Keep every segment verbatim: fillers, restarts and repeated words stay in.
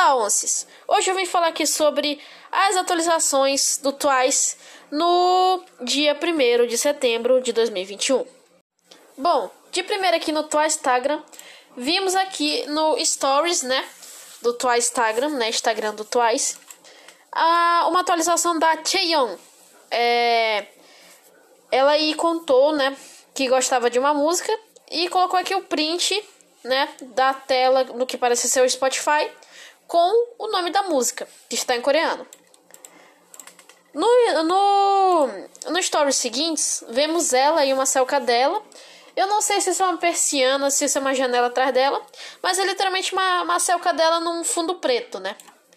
Olá, onces! Hoje eu vim falar aqui sobre as atualizações do Twice no dia primeiro de setembro de dois mil e vinte e um. Bom, de primeiro aqui no Twice Instagram, vimos aqui no Stories, né, do Twice Instagram, né, Instagram do Twice, a, uma atualização da Chaeyoung. É, ela aí contou, né, que gostava de uma música e colocou aqui o print, né, da tela no que parece ser o Spotify, com o nome da música, que está em coreano. No, no, no stories seguintes, vemos ela e uma selca dela. Eu não sei se isso é uma persiana, se isso é uma janela atrás dela, mas é literalmente uma, uma selca dela num fundo preto, né?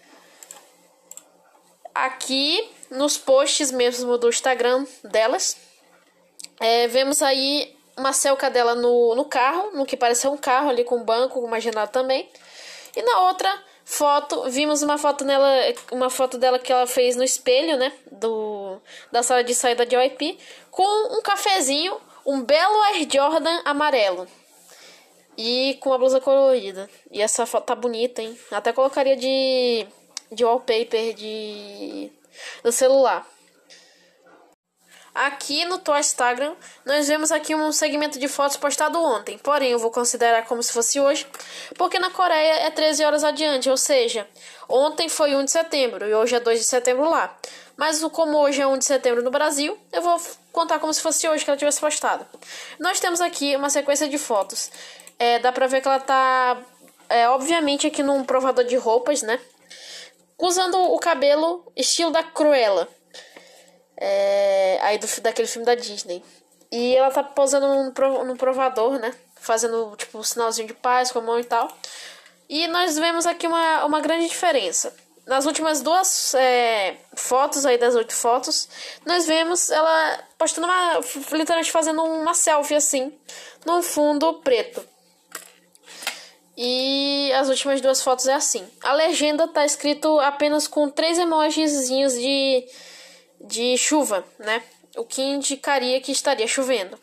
Aqui, nos posts mesmo do Instagram delas, é, vemos aí uma selca dela no, no carro, no que parece ser um carro ali com um banco, com uma janela também. E na outra foto, vimos uma foto nela, uma foto dela que ela fez no espelho, né, do, da sala de saída de O I P, com um cafezinho, um belo Air Jordan amarelo e com uma blusa colorida. E essa foto tá bonita, hein? Até colocaria de, de wallpaper de, do celular. Aqui no Twice Instagram, nós vemos aqui um segmento de fotos postado ontem. Porém, eu vou considerar como se fosse hoje, porque na Coreia é treze horas adiante. Ou seja, ontem foi um de setembro e hoje é dois de setembro lá. Mas como hoje é um de setembro no Brasil, eu vou contar como se fosse hoje que ela tivesse postado. Nós temos aqui uma sequência de fotos. É, dá pra ver que ela tá, é, obviamente, aqui num provador de roupas, né? Usando o cabelo estilo da Cruella. É, aí do, daquele filme da Disney. E ela tá posando num, num provador, né? Fazendo tipo um sinalzinho de paz com a mão e tal. E nós vemos aqui uma, uma grande diferença. Nas últimas duas é, fotos aí, das oito fotos, nós vemos ela postando uma, literalmente fazendo uma selfie assim, num fundo preto. E as últimas duas fotos é assim. A legenda tá escrito apenas com três emojizinhos de de chuva, né? O que indicaria que estaria chovendo.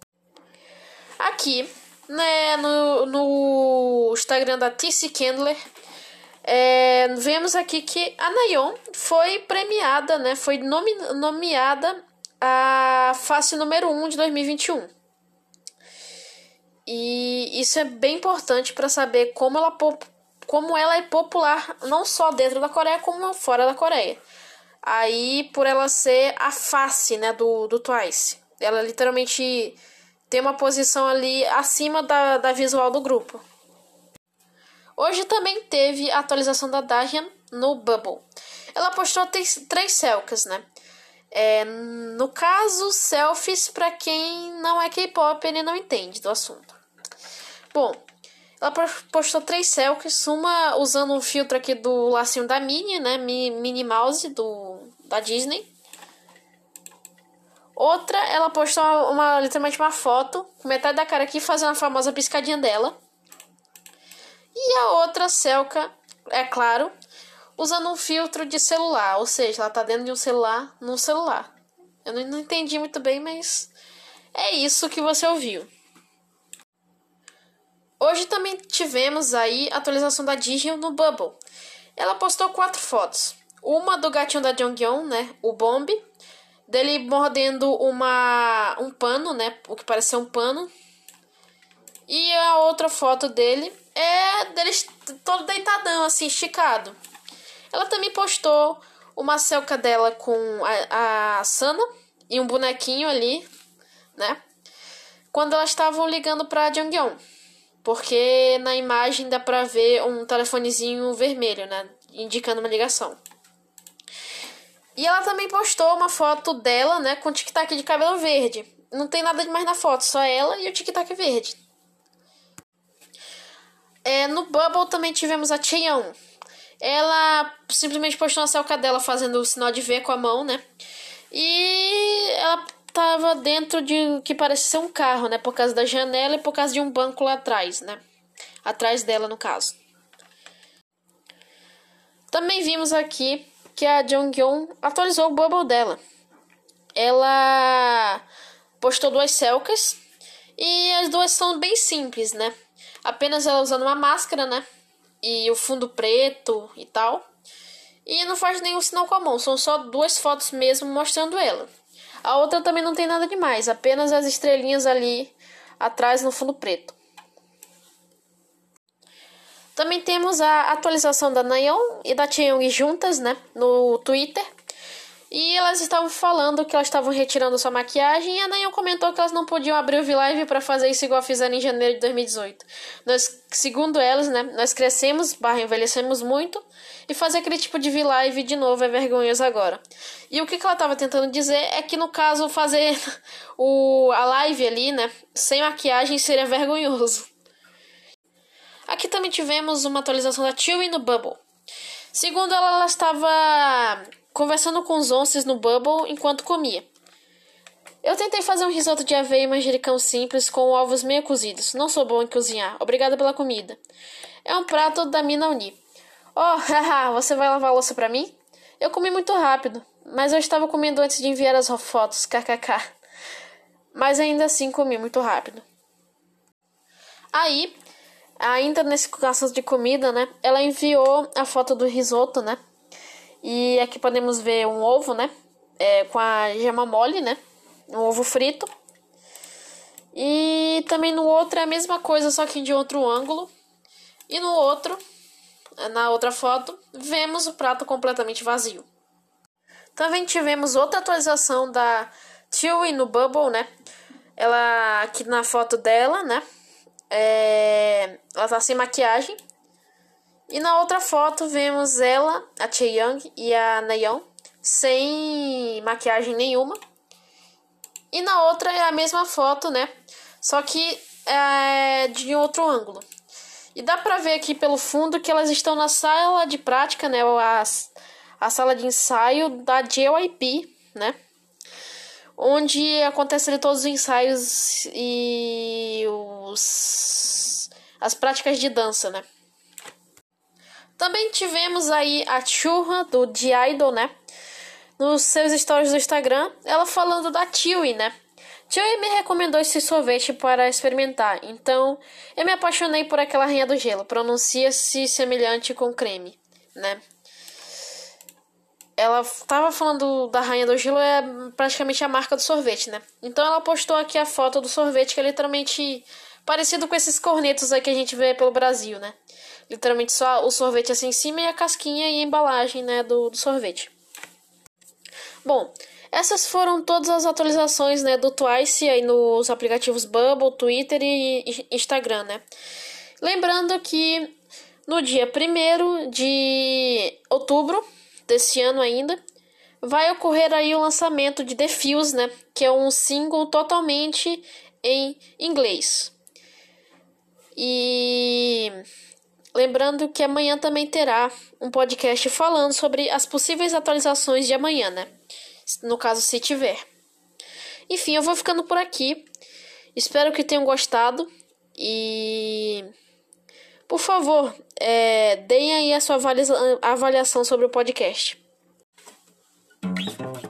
Aqui, né, no, no Instagram da T C Candler, é, vemos aqui que a Nayeon foi premiada, né? Foi nomi nomeada a face número um de dois mil e vinte e um. E isso é bem importante para saber como ela, como ela é popular não só dentro da Coreia, como fora da Coreia. Aí, por ela ser a face, né, do, do Twice. Ela literalmente tem uma posição ali acima da, da visual do grupo. Hoje também teve a atualização da Dahyun no Bubble. Ela postou três, três selfies, né? É, no caso, selfies para quem não é K-pop e não entende do assunto. Bom, ela postou três selfies, uma usando um filtro aqui do lacinho da Minnie, né? Minnie Mouse do, da Disney. Outra, ela postou uma, literalmente uma foto com metade da cara aqui, fazendo a famosa piscadinha dela. E a outra selfie, é claro, usando um filtro de celular. Ou seja, ela tá dentro de um celular num celular. Eu não, não entendi muito bem, mas é isso que você ouviu. Hoje também tivemos aí a atualização da Dahyun no Bubble. Ela postou quatro fotos. Uma do gatinho da Jonghyun, né, o Bomb, dele mordendo uma, um pano, né, o que parece ser um pano. E a outra foto dele é dele todo deitadão, assim, esticado. Ela também postou uma selfie dela com a, a Sana e um bonequinho ali, né, quando elas estavam ligando pra Jonghyun. Porque na imagem dá pra ver um telefonezinho vermelho, né? Indicando uma ligação. E ela também postou uma foto dela, né? Com o tic-tac de cabelo verde. Não tem nada demais na foto, só ela e o tic-tac verde. É, no Bubble também tivemos a Chaeyoung. Ela simplesmente postou uma selfie dela fazendo o sinal de V com a mão, né? E ela tava dentro de o que parece ser um carro, né? Por causa da janela e por causa de um banco lá atrás, né? Atrás dela, no caso. Também vimos aqui que a Jonghyun atualizou o Bubble dela. Ela postou duas selfies e as duas são bem simples, né? Apenas ela usando uma máscara, né? e o fundo preto e tal. E não faz nenhum sinal com a mão, são só duas fotos mesmo mostrando ela. A outra também não tem nada demais, apenas as estrelinhas ali atrás no fundo preto. Também temos a atualização da Nayeon e da Chaeyoung juntas, né, no Twitter. E elas estavam falando que elas estavam retirando sua maquiagem e a Nayeon comentou que elas não podiam abrir o V-Live para fazer isso igual fizeram em janeiro de dois mil e dezoito. Nós, segundo elas, né, nós crescemos, barra envelhecemos muito e fazer aquele tipo de V-Live de novo é vergonhoso agora. E o que, que ela estava tentando dizer é que no caso fazer o, a live ali, né, sem maquiagem seria vergonhoso. Aqui também tivemos uma atualização da Chewy no Bubble. Segundo ela, ela estava conversando com os onces no Bubble enquanto comia. Eu tentei fazer um risoto de aveia e manjericão simples com ovos meio cozidos. Não sou bom em cozinhar. Obrigada pela comida. É um prato da Mina Uni. Oh, haha, você vai lavar a louça pra mim? Eu comi muito rápido, mas eu estava comendo antes de enviar as fotos, kkk. Mas ainda assim comi muito rápido. Aí, ainda nesse assunto de comida, né? Ela enviou a foto do risoto, né? E aqui podemos ver um ovo, né? É, com a gema mole, né? Um ovo frito. E também no outro é a mesma coisa, só que de outro ângulo. E no outro, na outra foto, vemos o prato completamente vazio. Também tivemos outra atualização da Chewy no Bubble, né? Ela, aqui na foto dela, né? É, ela tá sem maquiagem. E na outra foto vemos ela, a Chaeyoung e a Nayeon sem maquiagem nenhuma. E na outra é a mesma foto, né? Só que é de outro ângulo. E dá pra ver aqui pelo fundo que elas estão na sala de prática, né? A, a sala de ensaio da J Y P, né? Onde acontecem todos os ensaios e os, as práticas de dança, né? Também tivemos aí a Churra do D-Idol, né? Nos seus stories do Instagram, ela falando da Chewy, né? Chewy me recomendou esse sorvete para experimentar, então eu me apaixonei por aquela rainha do gelo. Pronuncia-se semelhante com creme, né? Ela tava falando da rainha do gelo, é praticamente a marca do sorvete, né? Então ela postou aqui a foto do sorvete, que é literalmente parecido com esses cornetos aí que a gente vê pelo Brasil, né? Literalmente só o sorvete assim em cima e a casquinha e a embalagem, né, do, do sorvete. Bom, essas foram todas as atualizações, né, do Twice aí nos aplicativos Bubble, Twitter e Instagram, né? Lembrando que no dia primeiro de outubro desse ano ainda, vai ocorrer aí o lançamento de The Fuse, né? Que é um single totalmente em inglês. E lembrando que amanhã também terá um podcast falando sobre as possíveis atualizações de amanhã, né? No caso, se tiver. Enfim, eu vou ficando por aqui. Espero que tenham gostado. E por favor, é, deem aí a sua avalia- avaliação sobre o podcast.